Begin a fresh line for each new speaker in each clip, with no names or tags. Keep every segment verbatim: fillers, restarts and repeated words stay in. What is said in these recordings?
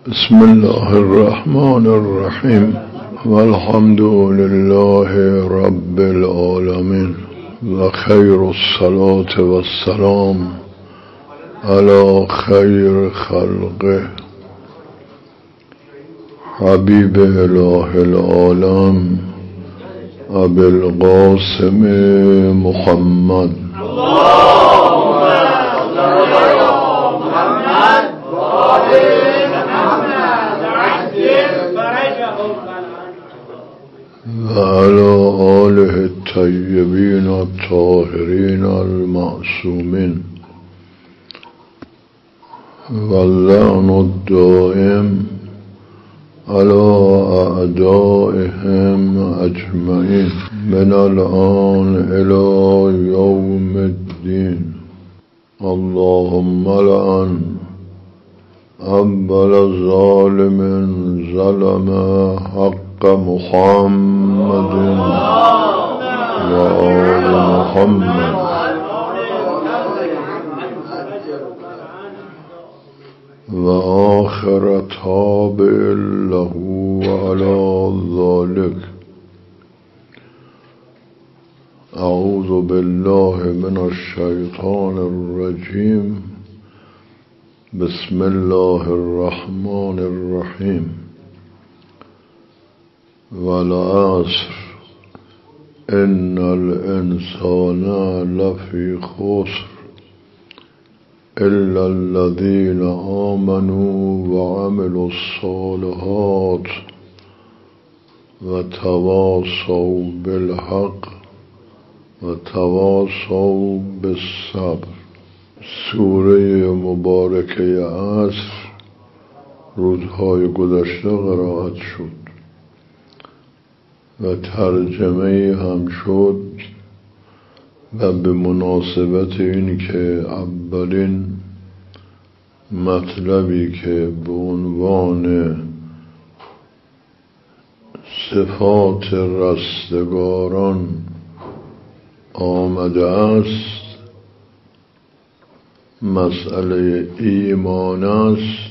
بسم الله الرحمن الرحیم والحمد لله رب العالمین و خیر الصلاة و السلام علی خیر خلقه حبیب اله العالم ابی القاسم محمد و علی آله الطیبین الطاهرین المعصومین و اللعن الدائم علی اعدائهم اجمعین من الآن الی یوم الدین. اللهم لعن اول ظالم ظلم حق محمد و آل محمد و آخر تابع له و علی ذلك. اعوذ بالله من الشیطان الرجیم. بسم الله الرحمن الرحیم. والعصر ان الانسان لفی خسر الا الذين آمنوا وعملوا الصالحات وتواصوا بالحق وتواصوا بالصبر. سوره مبارکه عصر روزهای گذشته قرائت شد و ترجمه هم شد و به مناسبت این که اولین مطلبی که به عنوان صفات رستگاران آمده است مسئله ایمان است.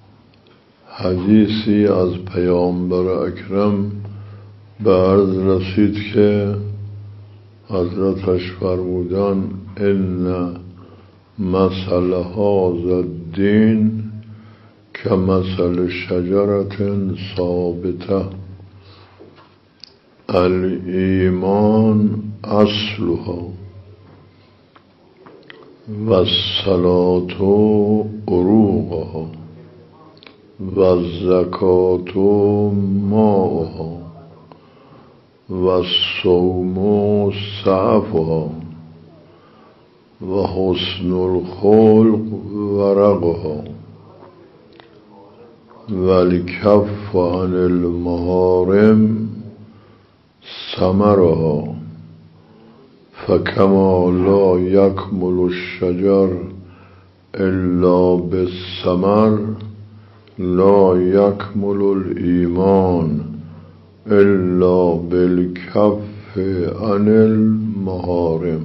حدیثی از پیامبر اکرم به عرض رسید که حضرتش فرمودن ان مثل هذا الدین که مثل شجرت ثابته الایمان اصلها و الصلاة عروقها و الزکاة ماؤها و الصوم سعفها و حسن الخلق ورقها و الکف عن المحارم ثمرها فکما لا یکمل الشجر الا بالثمر لا یکمل الایمان الا بالکف عن المحارم.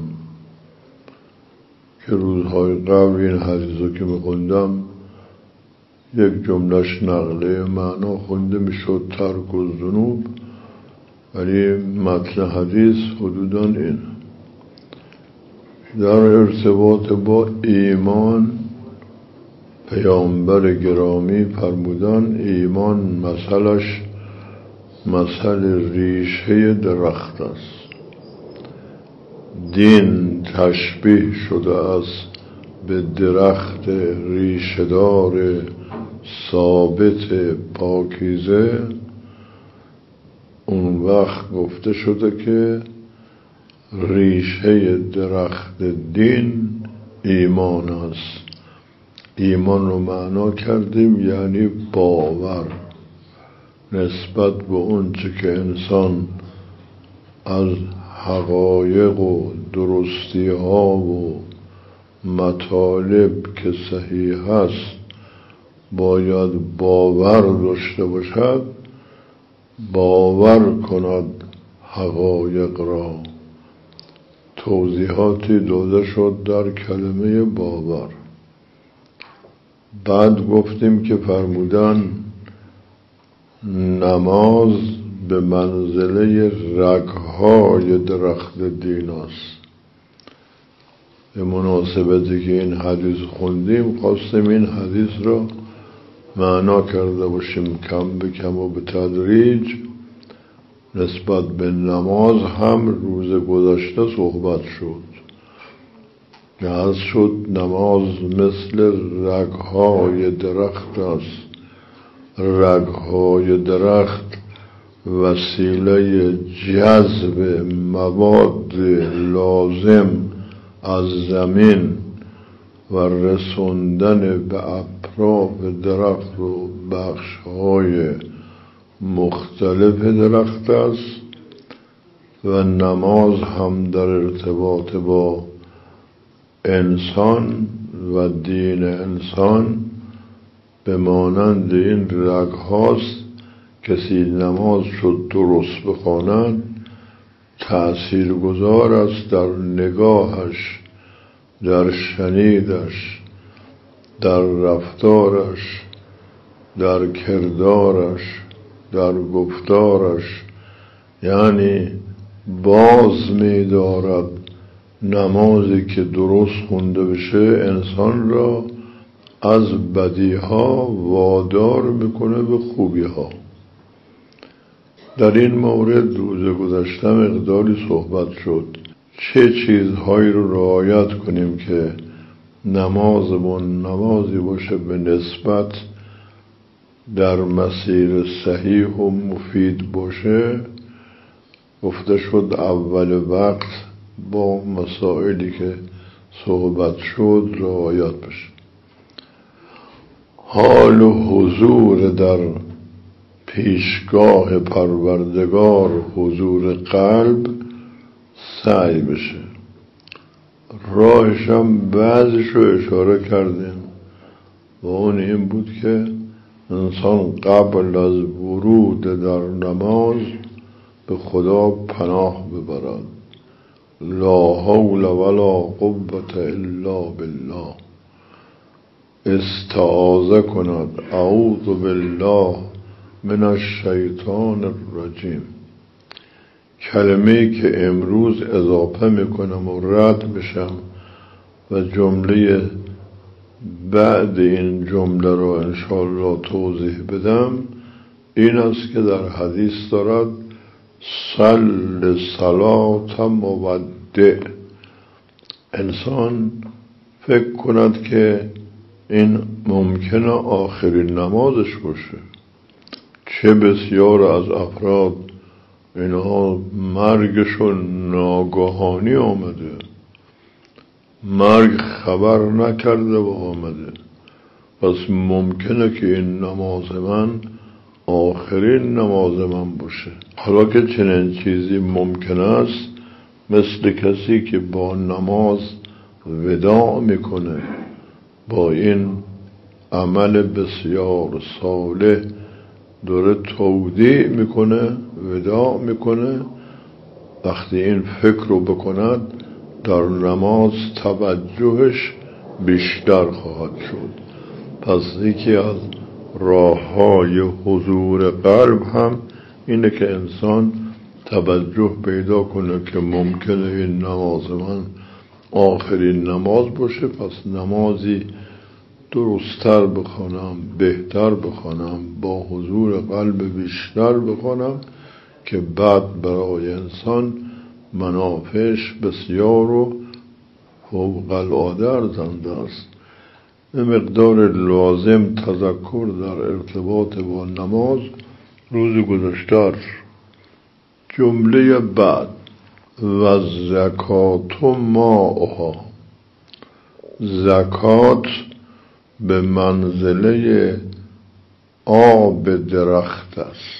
که روزهای قبل این حدیثو که میخوندم یک جملهش نقله معنا خونده میشد ترک الذنوب، ولی متن حدیث حدوداً این در ارتباط با ایمان پیامبر گرامی فرمودن ایمان مثلش مثل ریشه درخت است. دین تشبیه شده است به درخت ریشه‌دار ثابت پاکیزه. اون وقت گفته شده که ریشه درخت دین ایمان است. ایمان رو معنا کردیم یعنی باور نسبت به اون چه که انسان از حقایق و درستی ها و مطالب که صحیح است باید باور داشته باشد، باور کند حقایق را. توضیحاتی داده شد در کلمه باور. بعد گفتیم که فرمودن نماز به منزله رگهای درخت دین است. به مناسبتی که این حدیث خوندیم خواستیم این حدیث را معنا کرده باشیم کم به کم و به تدریج. نسبت به نماز هم روز گذشته صحبت شد. عرض شد نماز مثل رگهای درخت است. رگهای درخت وسیله جذب مواد لازم از زمین و رسوندن به اطراف درخت و بخش‌های مختلف درخت است و نماز هم در ارتباط با انسان و دین انسان به مانند این رگ هاست. کسی نماز شد درست بخواند تأثیر گذار است در نگاهش، در شنیدش، در رفتارش، در کردارش، در گفتارش. یعنی باز می دارد نمازی که درست خونده بشه انسان را از بدیها وادار میکنه به خوبیها. در این مورد روز گذشته مقداری صحبت شد چه چیزهایی رو رعایت کنیم که نمازمون نمازی باشه به نسبت در مسیر صحیح و مفید باشه. گفته شد اول وقت با مسائلی که صحبت شد رعایت بشه. حال و حضور در پیشگاه پروردگار، حضور قلب سعی بشه. راهش هم بعضش رو اشاره کردیم و اون این بود که انسان قبل از ورود در نماز به خدا پناه ببرد. لا حول ولا قوة الا بالله. استعاذه کند اعوذ بالله من الشیطان الرجیم. کلمه‌ای که امروز اضافه میکنم و رد بشم و جمله بعد این جمله رو انشاءالله توضیح بدم این است که در حدیث دارد صل صلات مودع. انسان فکر کند که این ممکنه آخرین نمازش باشه. چه بسیار از افراد اینها مرگشون ناگهانی آمده، مرگ خبر نکرده و آمده، پس ممکنه که این نماز من آخرین نماز من باشه. حالا که چنین چیزی ممکن است، مثل کسی که با نماز وداع میکنه، با این عمل بسیار صالح داره تودیع میکنه، وداع میکنه، وقتی این فکر رو بکند در نماز توجهش بیشتر خواهد شد. پس یکی از راه های حضور قلب هم اینه که انسان توجه پیدا کنه که ممکنه این نماز من آخرین نماز باشه، پس نمازی درستر بخوانم، بهتر بخوانم، با حضور قلب بیشتر بخوانم که بعد برای انسان منافعش بسیار و فوق العاده ارزنده است. به مقدار لازم تذکر در ارتباط با نماز روز گذشته. جمله بعد و زکات ماءها. زکات به منزله آب درخت است.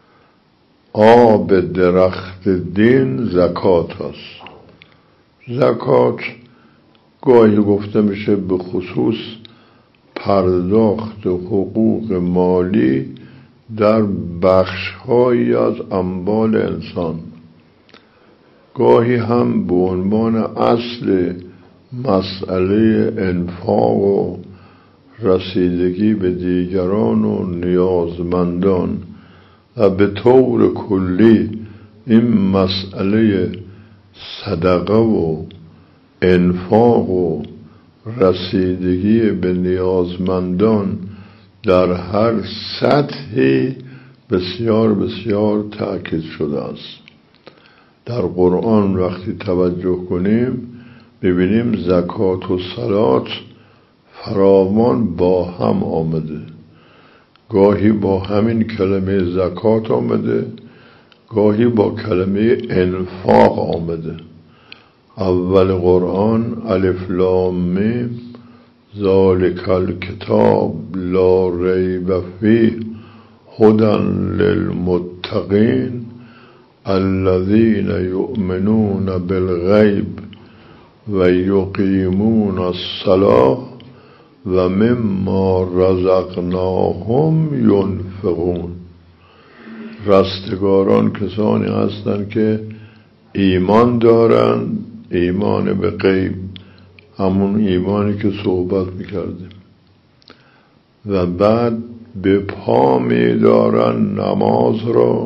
آب درخت دین زکات است. زکات گاهی گفته میشه به خصوص پرداخت حقوق مالی در بخش‌هایی از اموال انسان، گاهی هم به عنوان اصل مسئله انفاق و رسیدگی به دیگران و نیازمندان و به طور کلی این مسئله صدقه و انفاق و رسیدگی به نیازمندان در هر سطحی بسیار بسیار تأکید شده است. در قرآن وقتی توجه کنیم ببینیم زکات و صلات فراوان با هم آمده، گاهی با همین کلمه زکات آمده، گاهی با کلمه انفاق آمده. اول قرآن الف لام میم ذالک الکتاب لا ریب فیه هدی للمتقین الذین یؤمنون بالغیب و یقیمون الصلاة و مما رزقناهم ینفقون. رستگاران کسانی هستند که ایمان دارند، ایمان به غیب، همون ایمانی که صحبت میکردیم، و بعد به پا میدارن نماز را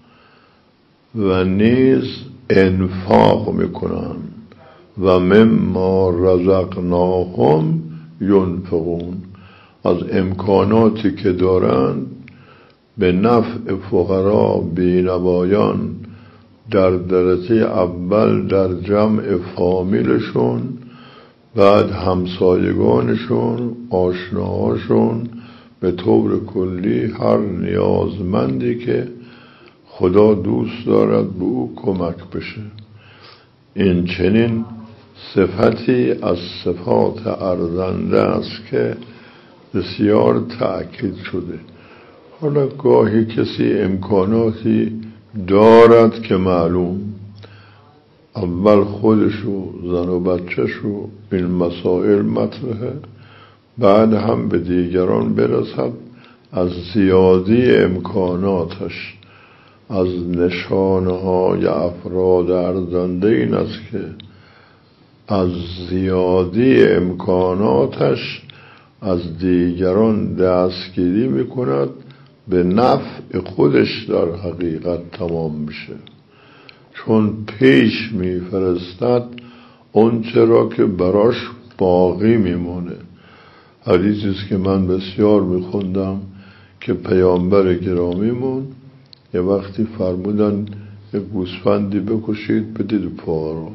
و نیز انفاق میکنن و مما رزقناهم ینفقون. از امکاناتی که دارند به نفع فقرا بینوایان در درجه اول در جمع فامیلشون، بعد همسایگانشون، آشناهاشون، به طور کلی هر نیازمندی که خدا دوست دارد به او کمک بشه. این چنین صفتی از صفات ارزنده است که بسیار تأکید شده. حالا گاهی کسی امکاناتی دارد که معلوم اول خودشو، زن و بچهشو این مسائل مطرحه، بعد هم به دیگران برسد. از زیادی امکاناتش، از نشانهای افراد ارزنده این است که از زیادی امکاناتش از دیگران دستگیری میکند، به نفع خودش در حقیقت تمام میشه، چون پیش میفرستد اون چرا که براش باقی میمونه. حدیثی است که من بسیار میخوندم که پیامبر گرامیمون یه وقتی فرمودن یک گوسفندی بکشید بدید فقرا.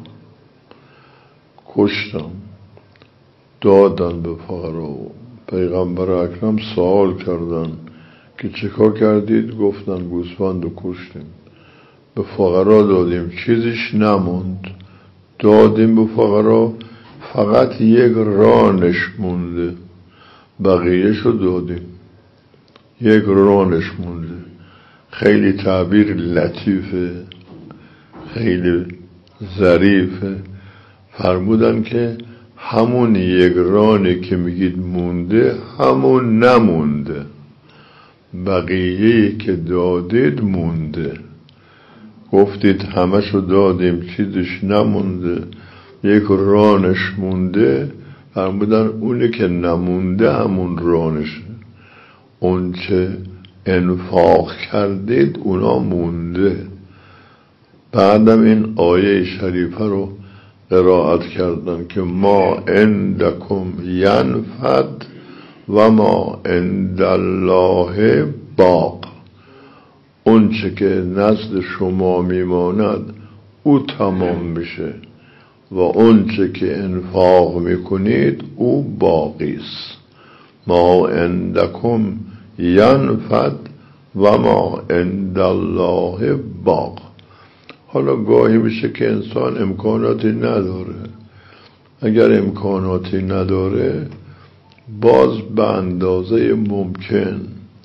کشتم، دادن به فقرا. پیغمبر اکرم سوال کردن که چیکار کردید؟ گفتن گوسفند رو کشتیم، به فقرا دادیم، چیزیش نموند، دادیم به فقرا، فقط یک رانش مونده، بقیهشو دادیم، یک رانش مونده. خیلی تعبیر لطیفه، خیلی ظریفه. فرمودن که همون یک رانی که میگید مونده همون نمونده، بقیه‌ای که دادید مونده. گفتید همشو دادیم چیزش نمونده، یک رانش مونده. فرمودن اونی که نمونده همون رانشه، اون چه انفاق کردید اونا مونده. بعدم این آیه شریفه رو قرائت کردن که ما عندکم ینفد و ما عند الله باق. اون چه که نزد شما میماند او تمام میشه و اون چه که انفاق میکنید او باقی است. ما عندکم ینفد و ما عند الله باق. حالا گاهی میشه که انسان امکاناتی نداره، اگر امکاناتی نداره باز به اندازه ممکن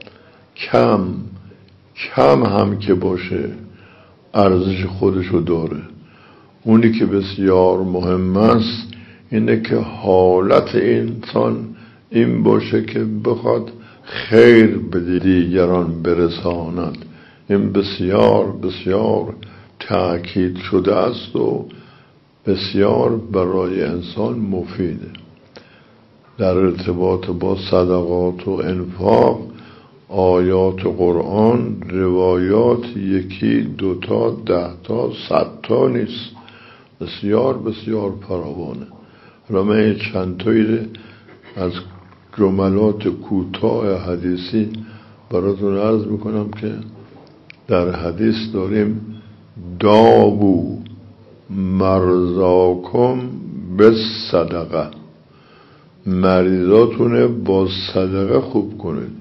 کم کم هم که باشه ارزش خودشو داره. اونی که بسیار مهم است اینه که حالت انسان این باشه که بخواد خیر به دیگران برساند. این بسیار بسیار تأکید شده است و بسیار برای انسان مفیده. در ارتباط با صدقات و انفاق آیات قرآن، روایات یکی دوتا دهتا صدتا نیست، بسیار بسیار فراوانه. حالا من چند تایی از جملات کوتاه حدیثی براتون عرض میکنم که در حدیث داریم داوو مرضاکم به صدقه، مریضاتون با صدقه خوب کنید.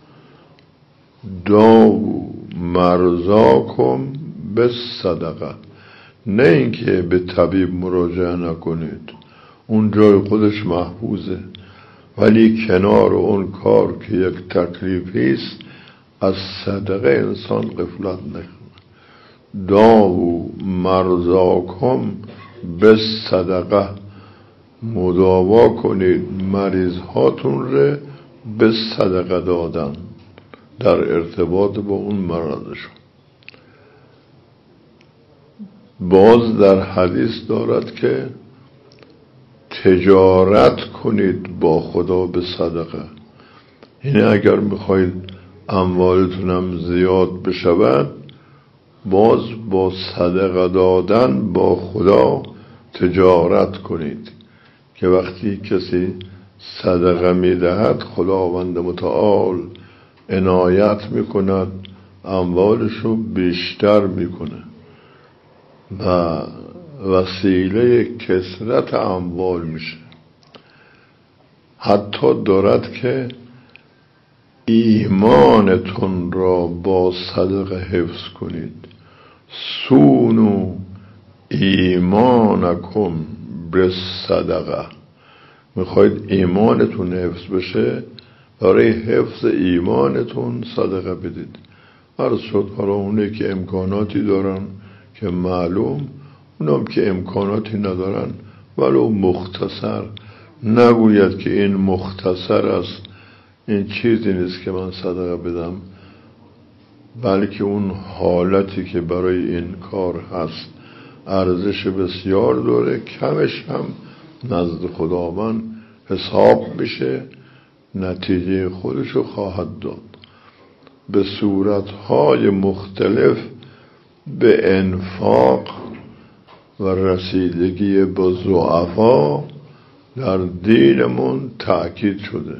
داوو مرضاکم به صدقه، نه اینکه به طبیب مراجعه نکنید، اون جای خودش محفوظه، ولی کنار اون کار که یک تکلیفی است از صدقه انسان غفلت نکنه. داوو مرضاکم به صدقه، مداوا کنید مریض هاتون رو به صدقه دادن در ارتباط با اون مرضشون. باز در حدیث دارد که تجارت کنید با خدا به صدقه، یعنی اگر میخواید اموالتونم زیاد بشود، باز با صدقه دادن با خدا تجارت کنید که وقتی کسی صدقه میدهد خداوند متعال عنایت میکند، اموالشو بیشتر میکنه و وسیله کثرت اموال میشه. حتی دارد که ایمانتون را با صدقه حفظ کنید، سونو ایمانکم به صدقه. میخواید ایمانتون حفظ بشه، برای حفظ ایمانتون صدقه بدید. عرض شد حالا اونه که امکاناتی دارن که معلوم، اونم که امکاناتی ندارن ولو مختصر، نگوید که این مختصر است، این چیزی نیست که من صدقه بدم، بلکه اون حالتی که برای این کار هست ارزش بسیار داره، کمش هم نزد خداوند حساب میشه، نتیجه خودشو خواهد داد. به صورتهای مختلف به انفاق و رسیدگی به ضعفا در دینمون تأکید شده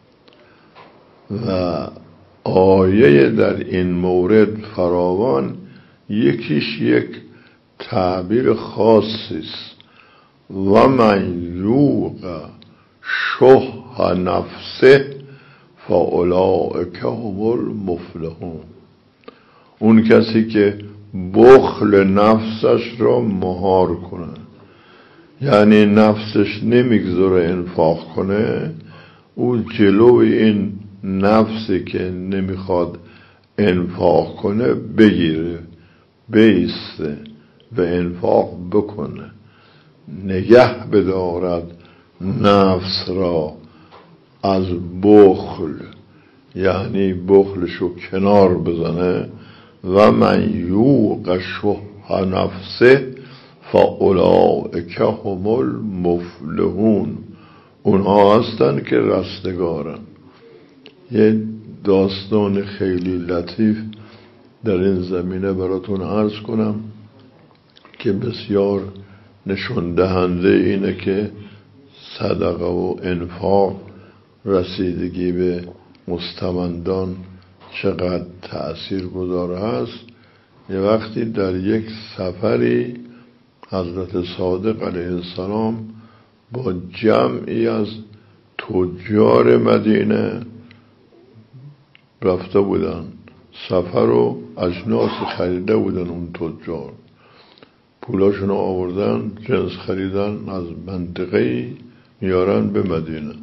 و آیه در این مورد فراوان، یکیش یک تعبیر خاصی است: و من یوق شح نفسه فاولئک هم المفلحون. اون کسی که بخل نفسش را مهار کنه، یعنی نفسش نمیگذاره انفاق کنه، او جلوی این نفسی که نمیخواد انفاق کنه بگیره، بیسته و انفاق بکنه، نگه بدارد نفس را از بخل، یعنی بخلشو کنار بزنه. و من یوق شح نفسه فاولئک هم المفلحون، اونها هستن که رستگارن. یه داستان خیلی لطیف در این زمینه براتون عرض کنم که بسیار نشون دهنده اینه که صدقه و انفاق، رسیدگی به مستمندان چقدر تأثیر گذار هست. یه وقتی در یک سفری حضرت صادق علیه السلام با جمعی از تجار مدینه رفته بودن، سفر و اجناس خریده بودن. اون تجار پولاشون رو آوردن، جنس خریدن، از منطقه میارن به مدینه.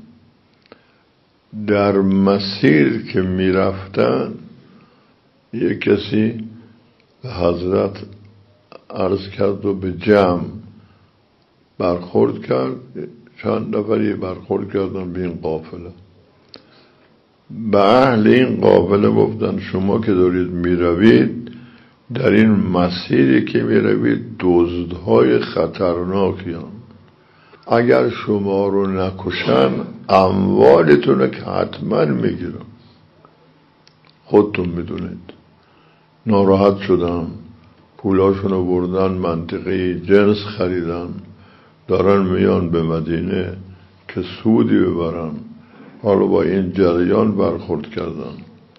در مسیر که میرفتن یک کسی به حضرت عرض کرد و به جمع برخورد کرد. چند نفری برخورد کردن به این قافله. به اهل این قافله گفتن شما که دارید میروید، در این مسیری که میروید دزدهای خطرناکی هستند. اگر شما رو نکشن اموالتونه که حتما میگیرن. خودتون میدونید. ناراحت شدن، پولاشون رو بردن منطقه جنس خریدن، دارن میان به مدینه که سودی ببرن. حالا با این جریان برخورد کردن.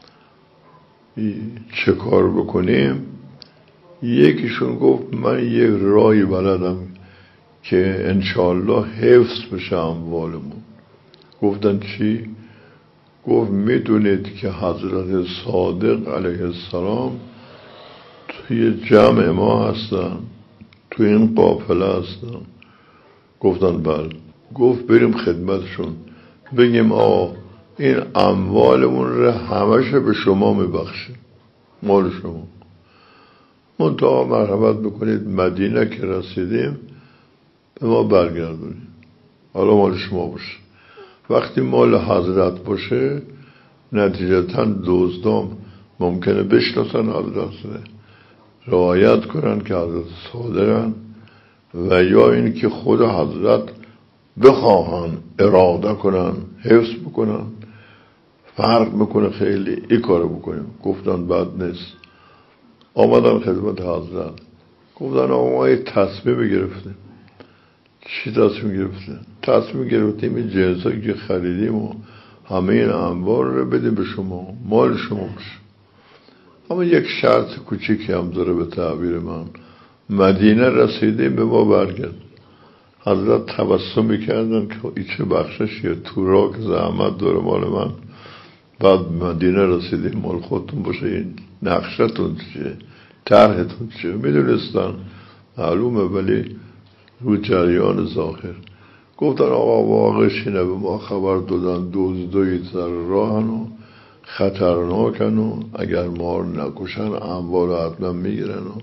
چه کار بکنیم؟ یکیشون گفت من یک راهی بلدم که انشاءالله حفظ بشه اموالمون. گفتن چی؟ گفت میدونید که حضرت صادق علیه السلام توی جمع ما هستن، توی این قافله هستن. گفتن بله. گفت بریم خدمتشون بگیم آه این اموالمون رو همش به شما میبخشیم، مال شما. منتها مرحمت بکنید مدینه که رسیدیم به ما برگردونیم، حالا مال شما باشه. وقتی مال حضرت باشه نتیجتاً دزدام ممکنه بشناسن حضرت، رعایت کنن که حضرت صادقن، و یا این که خود حضرت بخواهن اراده کنن حفظ بکنن. فرق میکنه خیلی این کارو بکنیم. گفتن بد نیست. آمدن خدمت حضرت، گفتن آقا ما یک تصمیم گرفتیم. چی تصمیم گرفتیم؟ تصمیم گرفتیم این جنسایی که خریدیم و همه این انبار رو بدیم به شما، مال شما باشه. اما یک شرط کوچیکی هم داره به تعبیر من. مدینه رسیدیم به ما برگرد. حضرت تبسم میکردن که این چه بخششیه، تو را که زحمت داره مال من، بعد مدینه رسیدیم مال خودتون باشه. این نقشتون چیه، طرحتون چیه؟ میدونستن معلومه، ولی رو جریان ظاهر. گفتن آقا واقعش اینه، به ما خبر دادن دزدایی سر راهن و خطرناکن و اگر ما رو نکشن اموال حتما میگیرن. و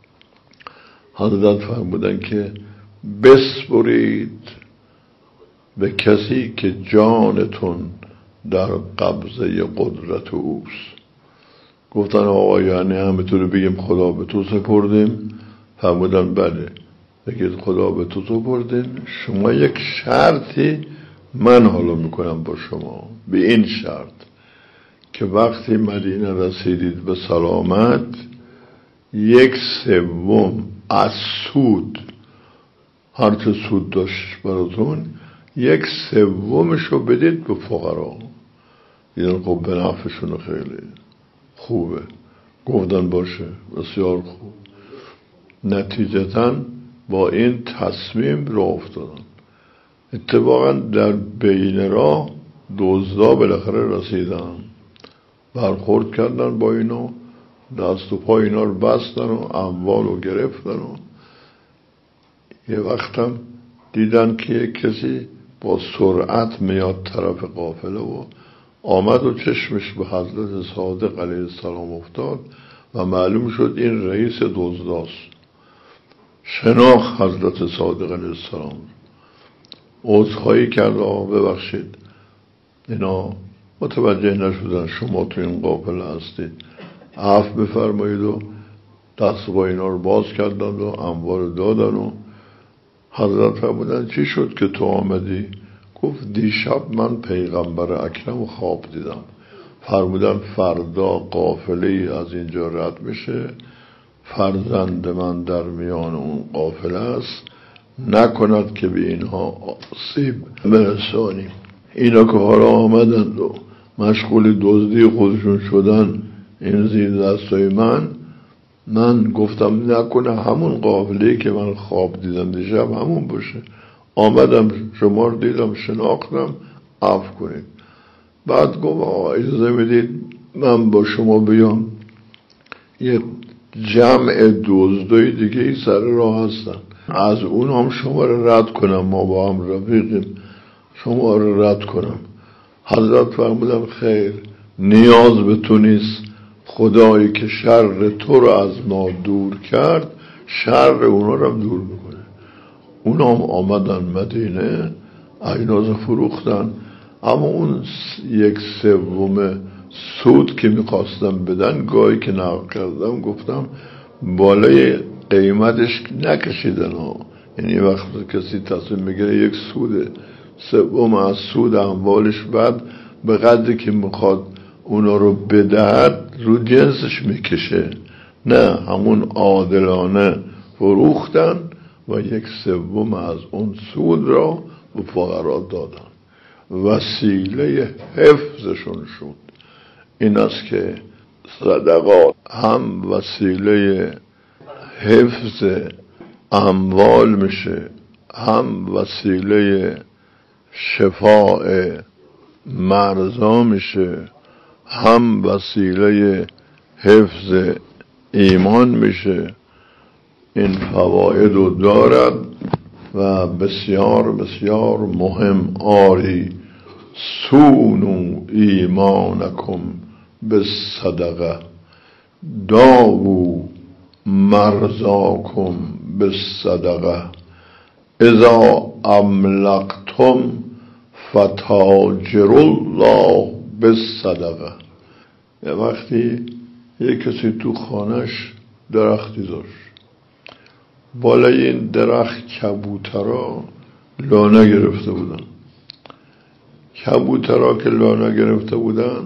حضرت فرمودن که بسپرید به کسی که جانتون در قبضه قدرت اوست. گفتن آقا یعنی همینطور بگیم خدا به تو سپردیم؟ فرمودن بله. بگید خدا به تو سپردیم، شما یک شرطی من حالا میکنم با شما، به این شرط که وقتی مدینه رسیدید به سلامت یک سوم از سود، هر چه سود داشت براتون، یک سومشو بدید به فقرا. دیدن خب به نفعشون خیلی خوبه. گفتن باشه، بسیار خوب. نتیجتاً با این تصمیم راه افتادن. اتفاقاً در بین راه دزدا بالاخره رسیدن، برخورد کردن با اینا، دست و پای اینا رو بستن و اموال رو گرفتن. و یه وقتم دیدن که یک کسی با سرعت میاد طرف قافله و آمد و چشمش به حضرت صادق علیه السلام افتاد و معلوم شد این رئیس دزداست. شناخت حضرت صادق علیه السلام، عذرخواهی کرد آقا ببخشید اینا متوجه نشدن شما تو این قافله هستید، عفو بفرمایید. و دست با اینا رو باز کردن و اموال دادن. و حضرت فرمودن چی شد که تو آمدی؟ گفت دیشب من پیغمبر اکرم خواب دیدم. فرمودن فردا قافله از اینجا رد میشه، فرزند من در میان اون قافله است، نکند که به اینها آسیب برسانیم. اینا که حالا آمدند و مشغول دزدی خودشون شدن این زیر دستای من، من گفتم نکنه همون قافله‌ای که من خواب دیدم دیشب همون باشه. آمدم شما رو دیدم، شناختم، عفو کنید. بعد گفت آقا اجازه میدید من با شما بیام، یه جمع دزدای دیگه ای سر راه هستن، از اون هم شما رو رد کنم، ما با هم رفیقیم، شما رو رد کنم. حضرت فرمودن خیر، نیاز به تو نیست. خدایی که شر تو رو از ما دور کرد شر اونا رو هم دور میکنه. اونا هم آمدن مدینه، اجناس فروختن، اما اون یک سوم سود که میخواستم بدن گاهی که نقل کردم گفتم بالای قیمتش نکشیدن ها. یعنی وقتی کسی تصمیم میگیره یک سود سوم از سود اموالش بعد به قدری که میخواد اونا رو بدهد رو جنسش میکشه، نه همون عادلانه فروختن و یک سوم از اون سود را به فقرا دادن، وسیله حفظشون شد. این است که صدقات هم وسیله حفظ اموال میشه، هم وسیله شفاء مرضا میشه، هم وسیله حفظ ایمان میشه. این فواید رو دارد و بسیار بسیار مهم. آری سونو ایمانکم به صدقه داوو مرزاکم به صدقه اذا املقتم فتاجر الله به صدقه. یه وقتی یک کسی تو خانش درختی داشت، بالای این درخت کبوترها لانه گرفته بودن. کبوترها که لانه گرفته بودن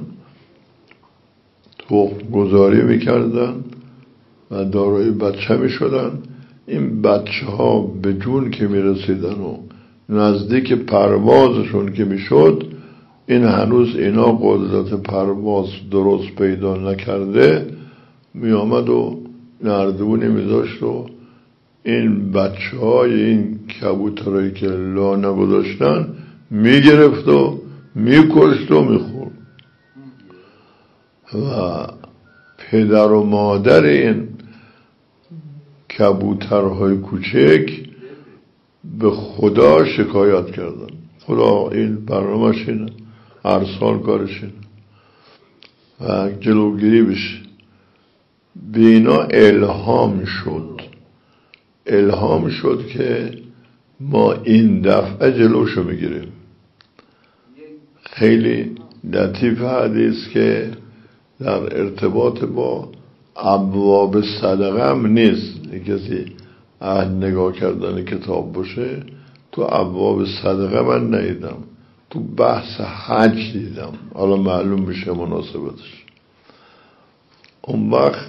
تخم گذاری میکردن و دارای بچه میشدن. این بچه ها به جون که میرسیدن و نزدیک پروازشون که میشد، این هنوز اینا قدرت پرواز درست پیدا نکرده، میامد و نردبونی میذاشت و این بچه های این کبوترهایی که لانه گذاشتن میگرفت و میکشت و میخورد. و پدر و مادر این کبوترهای کوچک به خدا شکایت کردن. خدا این برنامه‌ش اینه، هر سال کارش اینه و جلوگیری بشه. به اینا الهام شد الهام شد که ما این دفعه جلوشو بگیریم. خیلی لطیف حدیث که در ارتباط با ابواب صدقه هم نیست، کسی اهل نگاه کردن کتاب باشه، تو ابواب صدقه من ندیدم، تو بحث حج دیدم، حالا معلوم میشه مناسبتش. اون وقت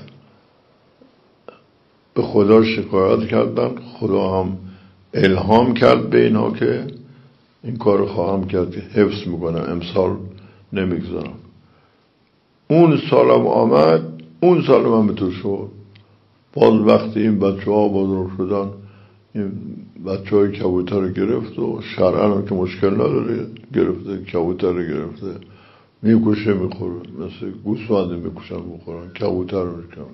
به خدا شکایت کردن، خدا هم الهام کرد به اینا که این کار خواهم کرد که حفظ میکنم، امسال نمیگذارم. اون سالم آمد، اون سالم هم به تو شد. باز وقتی این بچه ها بزرگ شدن، این بچه های کبوتر رو گرفت و شرعن هم که مشکل نداره، گرفته کبوتر رو گرفته میکشه میخوره، مثل گوسفند میکشن میخورن، کبوتر رو میکشن.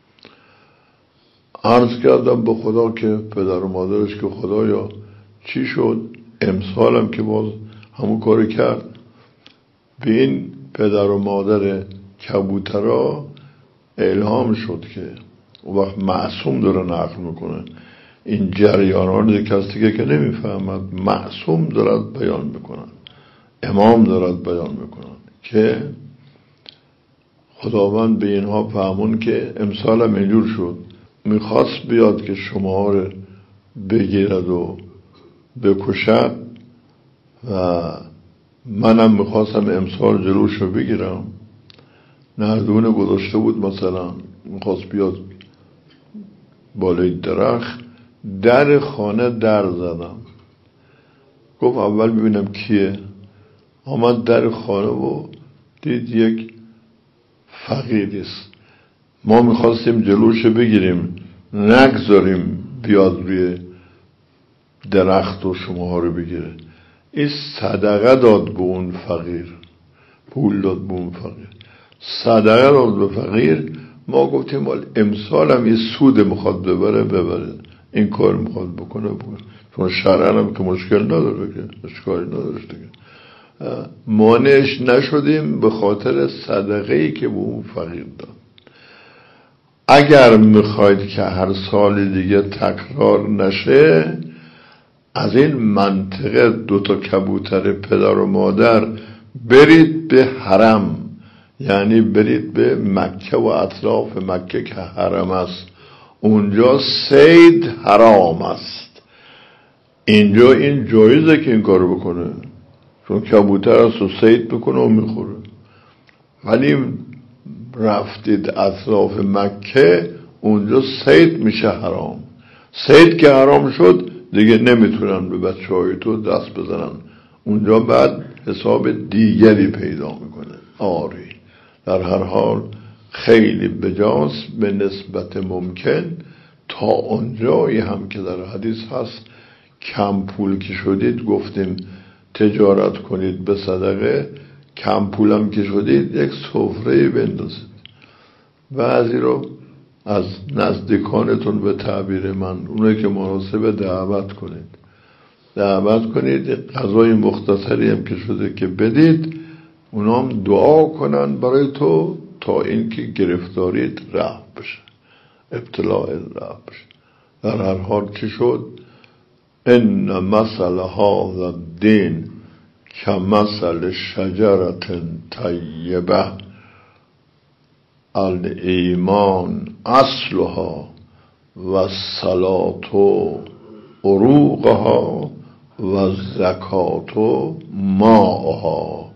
عرض کردم به خدا که پدر و مادرش که خدایا چی شد؟ امسالم که باز همون کاری کرد. به این پدر و مادر کبوترها الهام شد که اون وقت معصوم داره نقل میکنه این جریانان کسی که نمیفهمد، معصوم دارد بیان میکنن، امام دارد بیان میکنن که خداوند به اینها فهمون که امسال هم اینجور شد، میخواست بیاد که شما رو بگیرد و بکشد و منم میخواستم امسال جلوش رو بگیرم. نردونه گذاشته بود مثلا، میخواست بیاد بالای درخت، در خانه در زدم، گفت اول ببینم کیه. آمد در خانه و دید یک فقیریست. ما میخواستیم جلوش بگیریم، نگذاریم بیاد روی درخت و شما رو بگیره. این صدقه داد به اون فقیر، پول داد به اون فقیر، صدقه داد به فقیر. ما گفتیم مال امسال هم این سود میخواد ببره ببره، این کار میخواد بکنه بکنه، چون شرعن هم که مشکل نداره که اشکالی نداره دیگه. مانعش نشدیم به خاطر صدقه‌ای که به اون فقیر داد. اگر میخواید که هر سال دیگه تکرار نشه، از این منطقه دوتا کبوتر پدر و مادر برید به حرم، یعنی برید به مکه و اطراف مکه که حرم است، اونجا صید حرام است. اینجا این جایزه که این کارو بکنه، چون کبوتر است و صید بکنه و میخوره. ولی رفتید اطراف مکه، اونجا صید میشه حرام. صید که حرام شد دیگه نمیتونن به بچه های تو دست بزنن، اونجا بعد حساب دیگری پیدا میکنه. آری در هر حال خیلی بجاست به نسبت ممکن تا اونجایی هم که در حدیث هست کم پول که شدید، گفتیم تجارت کنید به صدقه، کم پولم که شدید یک سفره بندازید، بعضی رو از نزدیکانتون به تعبیر من اونایی که مناسب دعوت کنید دعوت کنید غذای مختصری هم که شده که بدید، اونا هم دعا کنن برای تو تا اینکه گرفتاریت رفع بشه، ابتلاء رفع بشه. در هر حال چی شد؟ ان مثل هذا الدین کمثل شجرة طیبه الایمان اصلها و الصلاة عروقها و الزکاة ماءها.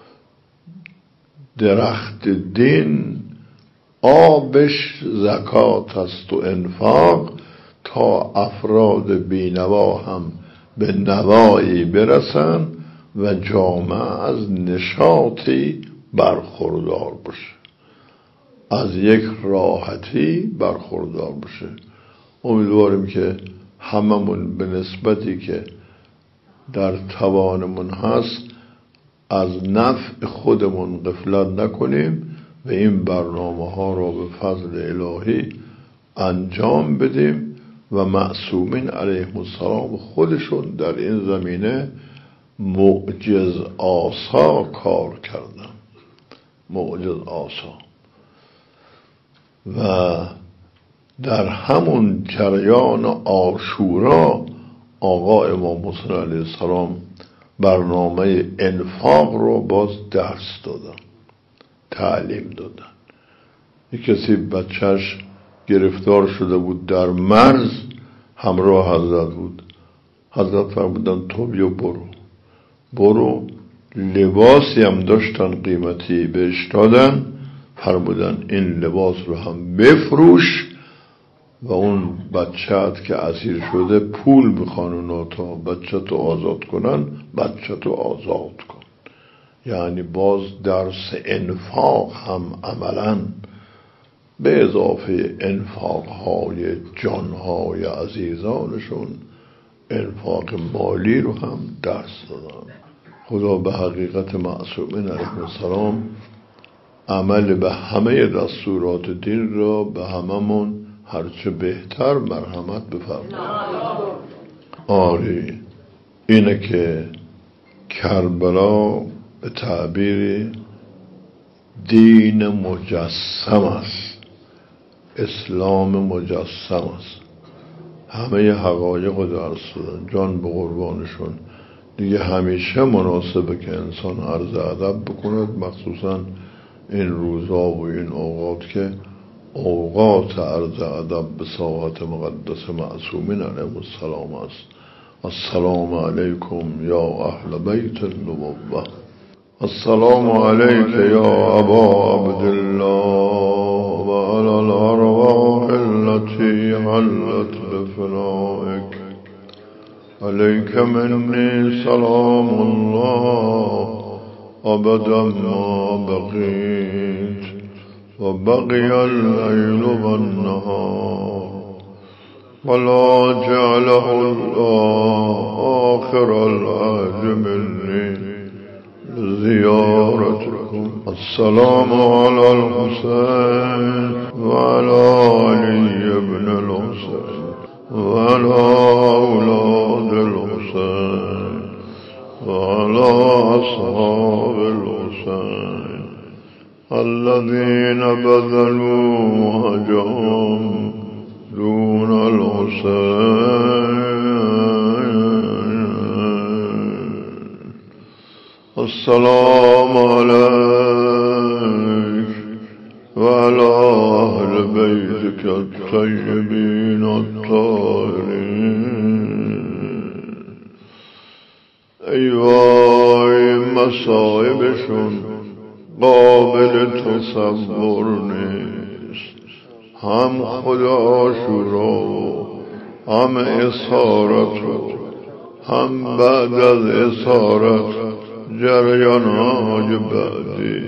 درخت دین آبش زکات است و انفاق، تا افراد بینوا هم به نوایی برسن و جامعه از نشاطی برخوردار بشه، از یک راحتی برخوردار بشه. امیدواریم که هممون به نسبتی که در توانمون هست از نفع خودمون غفلت نکنیم و این برنامه ها را به فضل الهی انجام بدیم و معصومین علیهم السلام خودشون در این زمینه معجز آسا کار کردن، معجز آسا. و در همون جریان عاشورا آقا امام حسین علیه السلام برنامه انفاق رو باز درس دادن، تعلیم دادن. یک کسی بچهش گرفتار شده بود در مرز، همراه حضرت بود. حضرت فرمودن تو بیا برو برو لباسی هم داشتن قیمتی بهش دادن، فرمودن این لباس رو هم بفروش و اون بچه‌ت که اسیر شده پول میخوان اونا تا بچه تو آزاد کنن، بچه تو آزاد کن. یعنی باز درس انفاق هم عملاً به اضافه انفاقهای جانهای عزیزانشون انفاق مالی رو هم درس دادن. خدا به حقیقت معصومین علیهم السلام عمل به همه دستورات دین را به هممون هرچه بهتر مرحمت بفرماید. آری اینه که کربلا به تعبیر دین مجسم است، اسلام مجسم است. همه حقایق رو درس دادن، جان به قربانشون. دیگه همیشه مناسبه که انسان عرض ادب بکند، مخصوصا این روزا و این اوقات که اوقات عرض ادب به ساحت مقدس معصومین علیهم السلام است. السلام علیکم یا اهل بیت النبوة، السلام علیک یا ابا عبدالله و علی الارواح التي حلت بفنائک، علیک منی سلام الله ابدا ما بقیت و بقی اللیل و النهار، ولا جعله الله آخر العهد منی زیارتكم. السلام على الحسين وعلى علي بن الحسين وعلى أولاد الحسين وعلى أصحاب الحسين الذين بذلوا وجههم دون الحسين. السلام عليك وعلى أهل بيتك الطيبين الطاهرين. ای وای مصائبشون قابل تصور نیست. هم خدا شورا و هم اسارت و هم بعد از اسارت جریان های بعدی.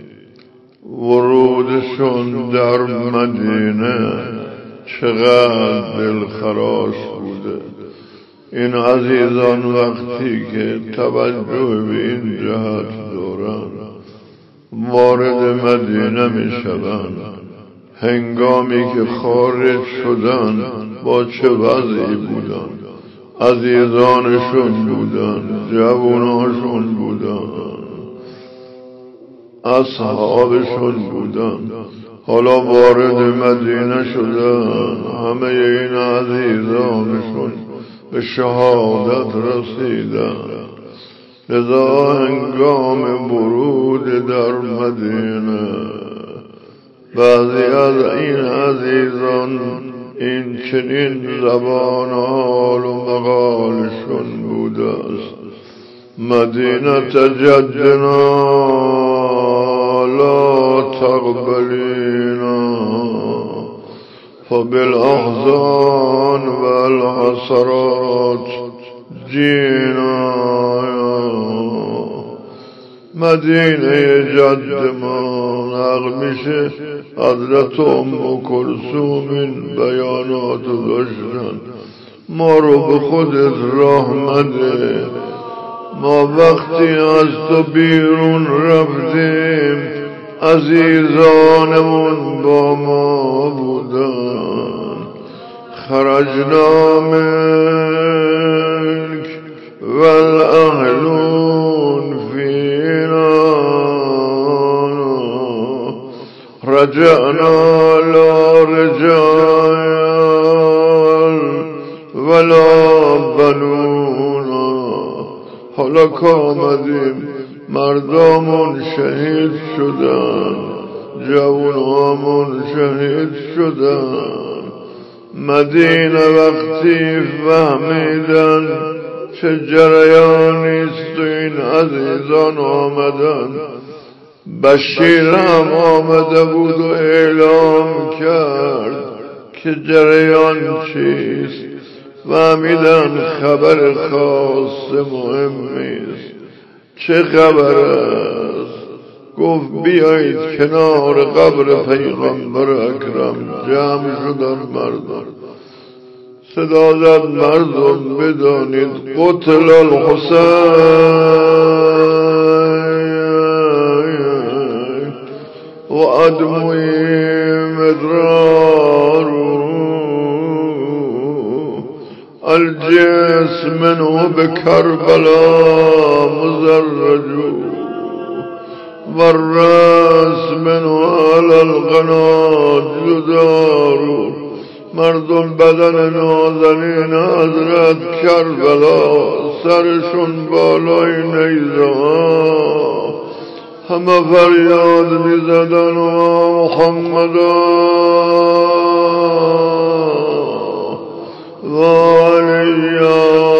ورودشون در مدینه چقدر دلخراش بوده. این عزیزان وقتی که توجه به این جهت دارن وارد مدینه می شوند، هنگامی که خارج شدن با چه وضعی بودن، عزیزانشون بودن، جواناشون بودن، اصحابشون بودن، حالا وارد مدینه شدن، همه این عزیزانشون به شهادت رسیدن. لذا هنگام ورود در مدینه بعضی از این عزیزان این چنین زبان حال و مقالشون بوده است: مدینه جدنا لا تقبلینا فبالاحزان والحسرات جینا. مدینه جد ما نقل میشه حضرت ام کلثوم بیانات داشتن: ما رو به خودت راه مده، ما وقتی از تو بیرون رفتیم عزیزانمون با ما بودن. خرجنا منک والاهلون فینا رجعنا لا رجال ولا بنونا. حالا که آمدیم مردمون شهید شدن، جوانامون شهید شدن. مدینه وقتی فهمیدن چه جریانی است این عزیزان آمدن، بشیر هم آمده بود و اعلام کرد که جریان چیست. فهمیدن خبر خاص مهمی است. چه خبر است؟ گفت بیایید کنار قبر پیغمبر اکرم. جمع شدن مردم، صدا زد: مردم بدانید قتل الحسین و ادموی مدرار الجسم منه بكربلاء مزرج والراس منه على القناة جدار. مردم بدن نازنین حضرت کربلا، سرشون بالای نیزه ها، همه فریاد می زدن: محمد وعلیا